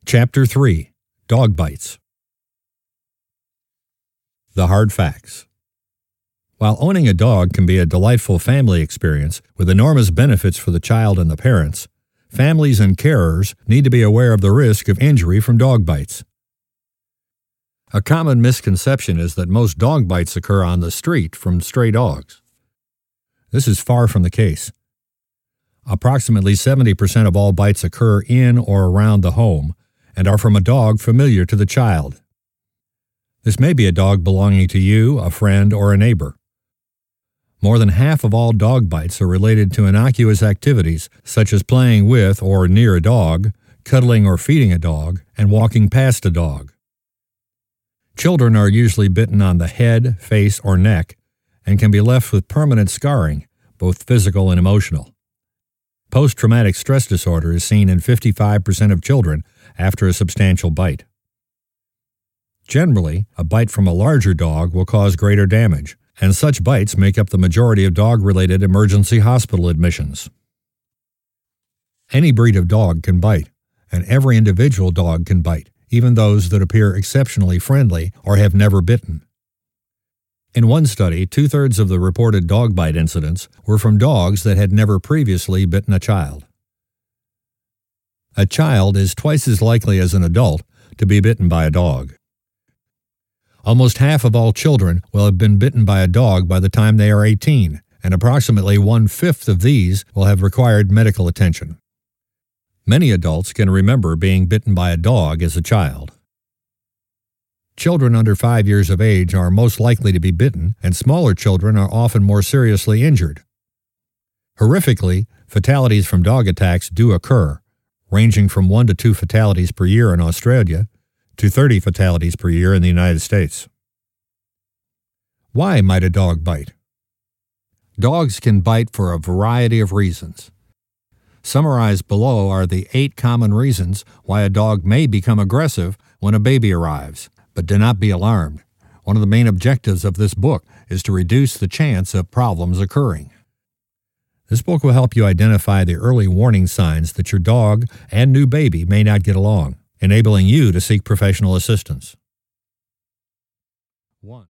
Chapter 3. Dog Bites. The Hard Facts. While owning a dog can be a delightful family experience with enormous benefits for the child and the parents, families and carers need to be aware of the risk of injury from dog bites. A common misconception is that most dog bites occur on the street from stray dogs. This is far from the case. Approximately 70% of all bites occur in or around the home and are from a dog familiar to the child. This may be a dog belonging to you, a friend, or a neighbor. More than half of all dog bites are related to innocuous activities such as playing with or near a dog, cuddling or feeding a dog, and walking past a dog. Children are usually bitten on the head, face, or neck and can be left with permanent scarring, both physical and emotional. Post-traumatic stress disorder is seen in 55% of children after a substantial bite. Generally, a bite from a larger dog will cause greater damage, and such bites make up the majority of dog-related emergency hospital admissions. Any breed of dog can bite, and every individual dog can bite, even those that appear exceptionally friendly or have never bitten. In one study, 2/3 of the reported dog bite incidents were from dogs that had never previously bitten a child. A child is twice as likely as an adult to be bitten by a dog. Almost half of all children will have been bitten by a dog by the time they are 18, and approximately 1/5 of these will have required medical attention. Many adults can remember being bitten by a dog as a child. Children under 5 years of age are most likely to be bitten, and smaller children are often more seriously injured. Horrifically, fatalities from dog attacks do occur, ranging from 1 to 2 fatalities per year in Australia to 30 fatalities per year in the United States. Why might a dog bite? Dogs can bite for a variety of reasons. Summarized below are the 8 common reasons why a dog may become aggressive when a baby arrives. But do not be alarmed. One of the main objectives of this book is to reduce the chance of problems occurring. This book will help you identify the early warning signs that your dog and new baby may not get along, enabling you to seek professional assistance. 1.